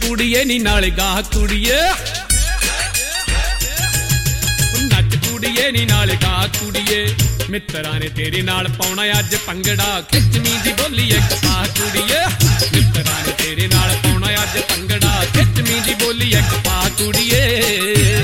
ਕੁੜੀਏ ਨੀ ਨਾਲੇ ਗਾਹ ਕੁੜੀਏ ਨੱਚ ਕੁੜੀਏ ਨੀ ਨਾਲੇ ਗਾਹ ਕੁੜੀਏ ਮਿੱਤਰਾਂ ਨੇ ਤੇਰੇ ਨਾਲ ਪਾਉਣਾ ਅੱਜ ਭੰਗੜਾ ਖਿੱਚਵੀਂ ਦੀ ਬੋਲੀ ਇੱਕ ਪਾ ਕੁੜੀਏ ਮਿੱਤਰਾਂ ਨੇ ਤੇਰੇ ਨਾਲ ਪਾਉਣਾ ਅੱਜ ਭੰਗੜਾ ਖਿੱਚਵੀਂ ਦੀ ਬੋਲੀ ਇੱਕ ਪਾ ਕੁੜੀਏ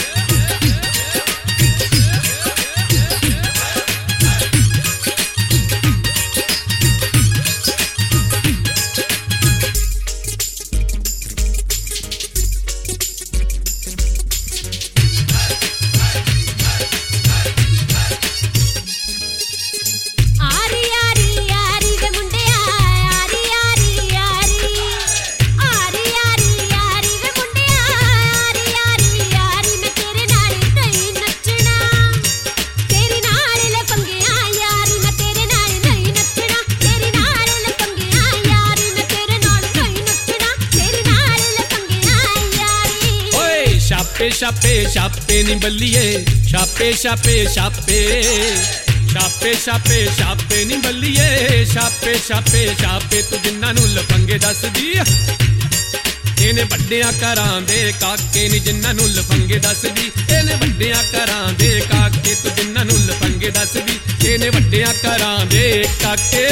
ਛਾਪੇ ਛਾਪੇ ਨੀ ਬੱਲੀਏ ਛਾਪੇ ਛਾਪੇ ਛਾਪੇ ਛਾਪੇ ਛਾਪੇ ਛਾਪੇ ਨੀ ਬੱਲੀਏ ਛਾਪੇ ਛਾਪੇ ਛਾਪੇ ਤੂੰ ਜਿੰਨਾਂ ਨੂੰ ਲਫੰਗੇ ਦੱਸਦੀ ਇਹਨੇ ਵੱਡਿਆਂ ਘਰਾਂ ਦੇ ਕਾਕੇ ਨੀ ਜਿੰਨਾਂ ਨੂੰ ਲਫੰਗੇ ਦੱਸਦੀ ਇਹਨੇ ਵੱਡਿਆਂ ਘਰਾਂ ਦੇ ਕਾਕੇ ਤੂੰ ਜਿੰਨਾਂ ਨੂੰ ਲਫੰਗੇ ਦੱਸਦੀ ਇਹਨੇ ਵੱਡਿਆਂ ਘਰਾਂ ਦੇ ਕਾਕੇ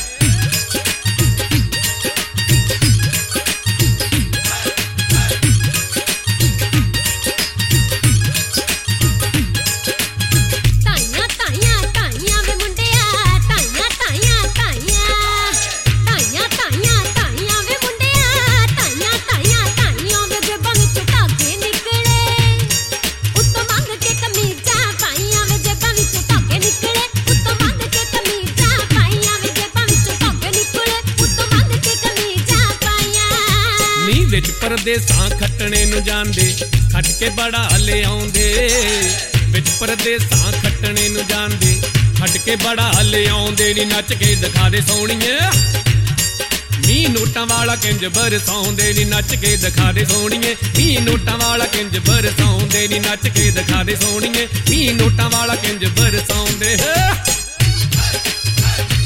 ਵਿੱਚ ਪਰਦੇਸਾਂ ਖੱਟਣੇ ਨੂੰ ਜਾਂਦੇ ਖੱਟ ਕੇ ਬੜਾ ਲਿਆਉਂਦੇ ਵਿੱਚ ਪਰਦੇਸਾਂ ਖੱਟਣੇ ਨੂੰ ਜਾਂਦੇ ਖੱਟ ਕੇ ਬੜਾ ਲਿਆਉਂਦੇ ਨੀ ਨੱਚ ਕੇ ਦਿਖਾ ਦੇ ਸੋਹਣੀਏ ਮੀਂਹ ਨੋਟਾਂ ਵਾਲਾ ਕਿੰਜ ਬਰਸਾਉਂਦੇ ਨੀ ਨੱਚ ਕੇ ਦਿਖਾ ਦੇ ਸੋਹਣੀਏ ਮੀਂਹ ਨੋਟਾਂ ਵਾਲਾ ਕਿੰਜ ਬਰਸਾਉਂਦੇ ਨੀ ਨੱਚ ਕੇ ਦਿਖਾ ਦੇ ਸੋਹਣੀਏ ਮੀਂਹ ਨੋਟਾਂ ਵਾਲਾ ਕਿੰਜ ਬਰਸਾਉਂਦੇ